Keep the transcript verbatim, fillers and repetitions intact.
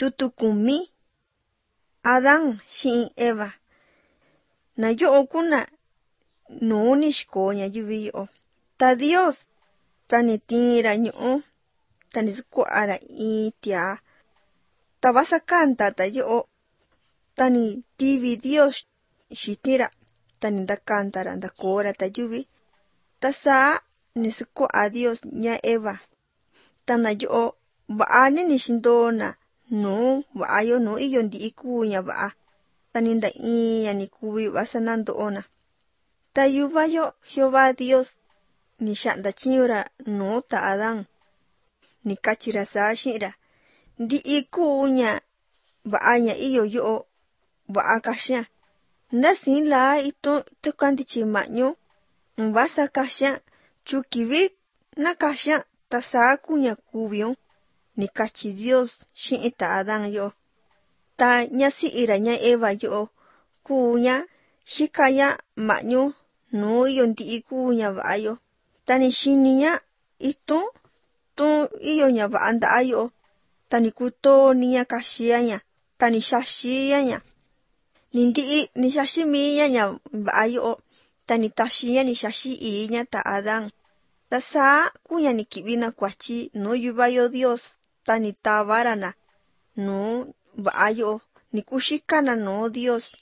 tutu kumi Adán xi'in Eva na yo'o kuna nuu ni xikoo ñayivi yo'o ta Dios tani tiin-ra ñu'u tani sukua'a-ra in tiaa ta vasa kanta ta yo'o tani tivi Dios xiti-ra tani ndakanta-ra ndakoo-ra ta yuvi ta saa ni sukua'a Dios ña Eva ta na yo'o va'a ni ni xindoo-na nuu va'a yo nuu iyo nti'i kuu ña va'a tani nda in ña ni kuvi vasa nando'o-na ta yuva yo Jehová Dios ni xa'nda tyiñu-ra nuu ta Adán ni kachi-ra saa xi'in-ra ndi'i kuu ña va'a ña iyo yo'o va'a kaxian ndasiin laa itu'n tukantityi ma'ñu vasa kaxian tyu kivi na kaxian ta saa kuu ña kuvi-un ni kachi Dios xi'in ta Adán yo'o ta ñasi'i-ra ña Eva yo'o kuu ña xika ña ma'ñu nuu iyo nti'i kuu ña va'a yo ta ni xini ña itu'n tun iyo ña va'a nda'a yo'o ta ni kutoo-ni ña kaxia ña ta ni xaxi ña ni ndi'i ni xaxi mi ña ña va'a yo'o ta ni taxi ña ni xaxi ii ña ta Adán ta saa kuu ña ni ki'vi na kuatyi nuu yuva yo Dios ta ni tava-ra na nuu va'a yo'o ni kuxika na nuu Dios